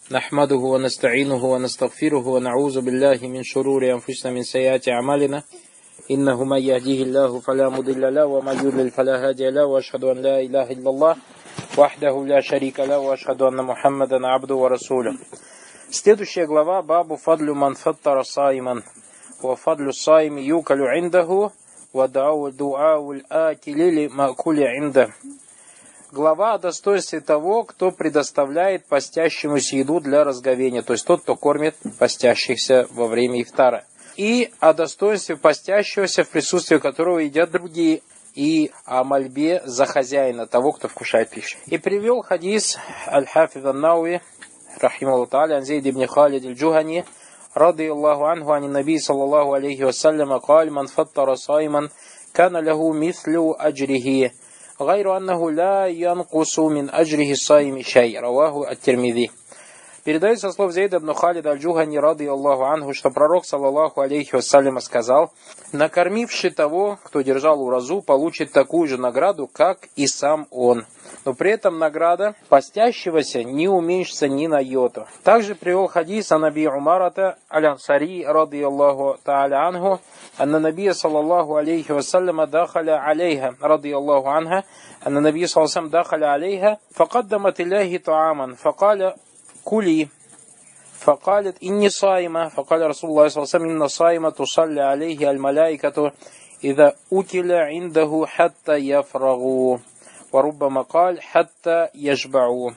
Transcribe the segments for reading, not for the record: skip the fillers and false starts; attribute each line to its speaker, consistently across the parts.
Speaker 1: نحمده ونستعينه ونستغفره ونعوذ بالله من شرور أنفسنا من سيئات أعمالنا إنه من يهديه الله فلا مضل له ومن يضلل فلا هادي له وأشهد أن لا إله إلا الله وحده لا شريك له وأشهد أن محمدا عبده ورسوله. Следующая глава бабу фадлю ман фаттара саиман ва фадлю саими юкалю индаху ва дуау акили ли макули инда. Глава о достоинстве того, кто предоставляет постящемуся еду для разговения, то есть тот, кто кормит постящихся во время ифтара. И о достоинстве постящегося, в присутствии которого едят другие, и о мольбе за хозяина, того, кто вкушает пищу. И привел хадис аль-Хафиз ан-Науи, рахимахуллаху та'аля, ан Зейд ибн Халид аль-Джухани, رضي الله عنه عن النبي صلى الله عليه وسلم قال من فطر صائما كان له مثل أجره غير أنه لا ينقص من أجره الصائم شيء رواه الترمذي. Передается слов Зейда ибн Халида аль-Джухани, рады Аллаху анху, что пророк, саллаллаху алейхи вассалям, сказал: накормивший того, кто держал уразу, получит такую же награду, как и сам он. Но при этом награда постящегося не уменьшится ни на йоту. Также привел хадис ан Аби Умарата аль-Ансари, рады Аллаху та'аля анху, анна набия саллаллаху алейхи вассалям дахаля алейха, рады Аллаху анха, анна набия саллаллаху алейхи вассалям дахаля алейха, факаддамат илляхи ту'аман, факаля كلي فقالت إني صائمة فقال رسول الله صلى الله عليه وسلم إن صائمة تصلي عليه الملائكة إذا أكل عنده حتى يفرغوا وربما قال حتى يشبعوا.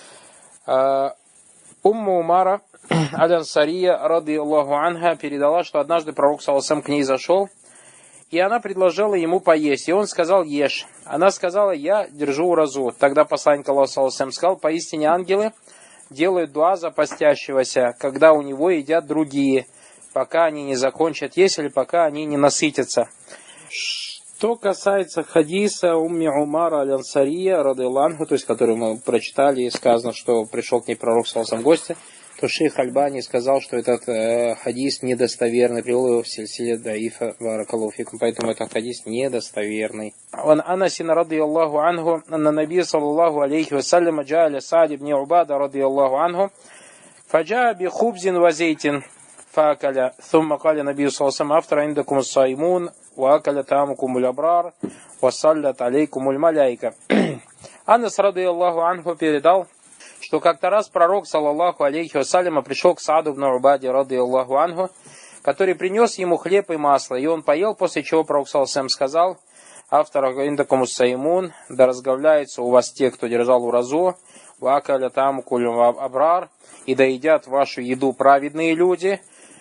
Speaker 1: Умара аль-Ансария, рады Аллаху анха, передала, что однажды пророк саллаллаху алейхи ва саллям к ней зашел, и она предложила ему поесть, и он сказал: ешь. Она сказала: я держу уразу. Тогда посланник Аллаха саллаллаху алейхи ва саллям сказал: поистине ангелы делают дуа за постящегося, когда у него едят другие, пока они не закончат есть или пока они не насытятся. Что касается хадиса Умми Умара аль-Ансария, рады Аллаху, то есть который мы прочитали, и сказано, что пришел к ней пророк саллаллаху алейхи ва саллям в гости, то шейх Альбани сказал, что этот хадис недостоверный, привел его в сильсиле даифа баракаллаху фикум, поэтому этот хадис недостоверный. Ан Анасин рады Аллаху анху, анна набия саллаллаху алейхи ва саллям джа'аля Саад ибн Убада рады Аллаху анху, фаджа би хубзин ва зейтин фаакаля, thumma каля набию саллаллаху алейхи ва саллям афтара индакум ас-саймун ва акаля таамукум аль-абрар ва саллят алейкум аль-маляйка. Анас рады Аллаху анху передал, что как-то раз пророк, саллаллаху алейхи вассаляма, пришел к Сааду ибн Убаде, рады Аллаху анху, который принес ему хлеб и масло, и он поел, после чего пророк, саллаллаху алейхи вассалям, сказал: автор индакум ас-саймун, да разговляются у вас те, кто держал уразу, ва акаля таамукум аль-абрар, и да едят вашу еду праведные люди,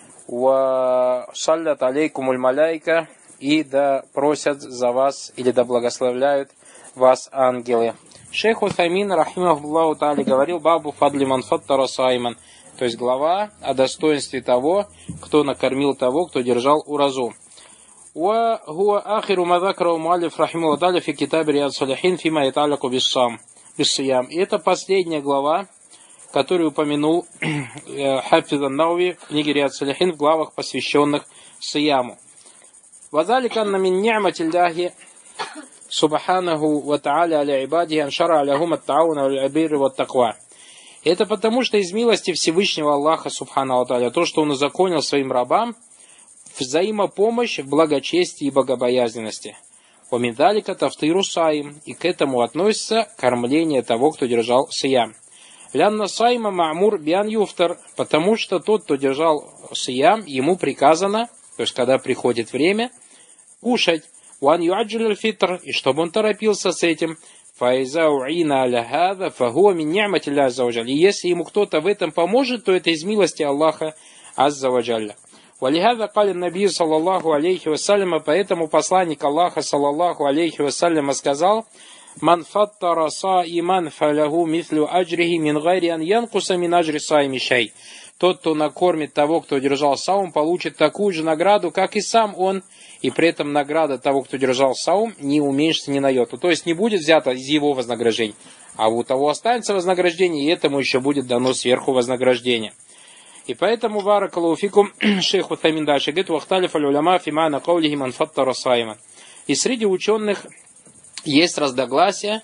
Speaker 1: ва саллят алейкум аль-маляйка, и да просят за вас, или да благословляют вас ангелы. Шейх Утаймин, рахимахуллаху та'аля, говорил: бабу фадли ман фаттара саиман, то есть глава о достоинстве того, кто накормил того, кто держал уразу. Ва хуа ахиру ма закара муаллиф рахимахуллаху та'аля фи китабе Рияд салихин фима яталаку биссиям. И это последняя глава, которую упомянул Хафиз ан-Науи в книге Рияд салихин в главах, посвященных сияму. Вазалика анна мин ни'матилляхи субханаху ва та'аля аля ибадихи аншара алягум ат-тауна валь-бирри ват-таква. Это потому, что из милости Всевышнего Аллаха субхану ва та'аля то, что Он узаконил своим рабам взаимопомощь в благочестии и богобоязненности. Ва мин залика тафтиру саим, и к этому относится кормление того, кто держал сиям. Лянна сайма ма'мур биан юфтар, потому что тот, кто держал сиям, ему приказано, то есть когда приходит время, кушать. وأن يعجل الفطر, и чтобы он торопился с этим. فإذا أعين على هذا فهو من نعمة الله عز وجل. И если ему кто-то в этом поможет, то это из милости Аллаха азза ва джалля. ولهذا قال النبي صلى الله عليه وسلم, поэтому посланник Аллаха саллаллаху алейхи вассалям сказал: من فطر صائما فله مثل أجره من غير أن ينقص من أجر الصائم شيء. Тот, кто накормит того, кто держал саум, получит такую же награду, как и сам он, и при этом награда того, кто держал саум, не уменьшится ни на йоту. То есть не будет взято из его вознаграждения, а у того останется вознаграждение, и этому еще будет дано сверху вознаграждение. И поэтому, баракаллаху фикум, шейх Утаймин дальше говорит: вахталиф аль-уляма фимана каулихи ман фаттара саиман. И среди ученых есть разногласия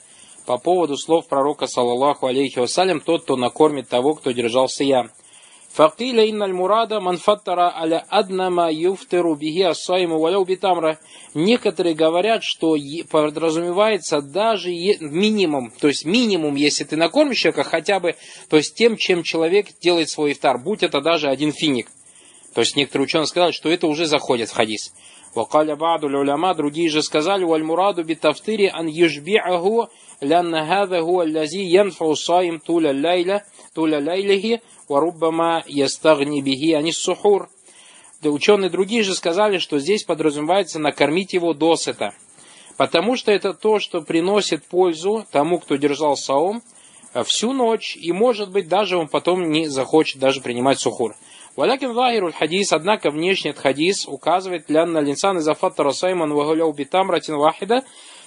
Speaker 1: по поводу слов пророка, саллаллаху алейхи вассалям, тот, кто накормит того, кто держал сиям. Факиля инналь мурада манфаттара аля аднама юфтиру биги ассайму валяу битамра. Некоторые говорят, что подразумевается даже минимум, то есть минимум, если ты накормишь человека хотя бы, то есть тем, чем человек делает свой ифтар, будь это даже один финик. То есть некоторые ученые сказали, что это уже заходит в хадис. Вакаля ба'ду уляма, другие же сказали, валь мураду битафтири ан южби'аху лянна хада хуа аллази янфау сайм туля лайлихи варуббама ястагни биги анис сухур. Ученые другие же сказали, что здесь подразумевается накормить его досыта. Потому что это то, что приносит пользу тому, кто держал саум всю ночь, и может быть даже он потом не захочет даже принимать сухур. Валякин захируль хадис, однако внешний этот хадис указывает лянна линсан из афаттара сайман вагуляу битамратин вахида,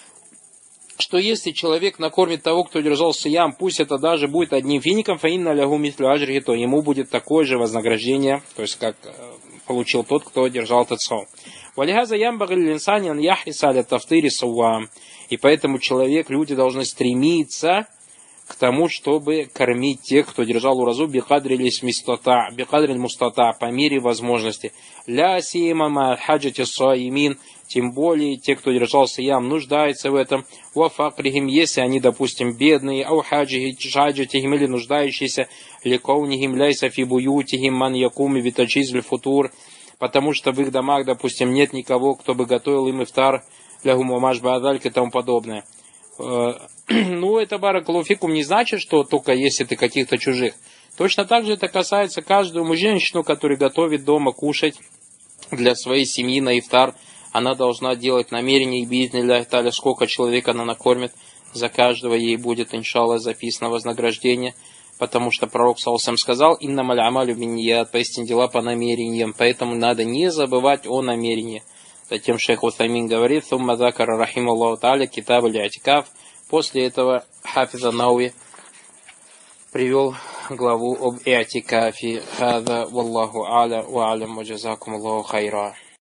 Speaker 1: что если человек накормит того, кто держал сиям, пусть это даже будет одним фиником, фаинна лягу мислю аджрихи, то ему будет такое же вознаграждение, то есть как получил тот, кто держал этот саум. Валихаза ямбагиль линсанян яхиса аля тафтири сауам. И поэтому человек, люди должны стремиться к тому, чтобы кормить тех, кто держал уразу бикадриль мустата, по мере возможности. Ля сиимама хаджати саимин, тем более те, кто держал сиям, нуждаются в этом. Вафакрихим, если они, допустим, бедные, ау хаджатихим или нуждающиеся, ликаунихим ляйса фи буютихим ман якуми витачизль футур, потому что в их домах, допустим, нет никого, кто бы готовил им ифтар, лягуму маш баадальк и тому подобное. Ну, это баракалуфикум не значит, что только если ты каких-то чужих. Точно так же это касается каждому женщину, который готовит дома кушать для своей семьи на ифтар. Она должна делать намерение и бизнилляхи та'аля, сколько человек она накормит. За каждого ей будет, иншаллах, записано вознаграждение. Потому что пророк саллаллаху сказал: «Иннамаль амалю бинният», поистине дела по намерениям. Поэтому надо не забывать о намерении. Затем шейх Утаймин говорит: «Сумма закара рахималлаху та'аля китаб аль-и'тикаф». После этого Хафиз ан-Науи привел главу об и'тикафе. Хаза валлаху а'ля ва а'лям ва джазакум Аллаху хайра.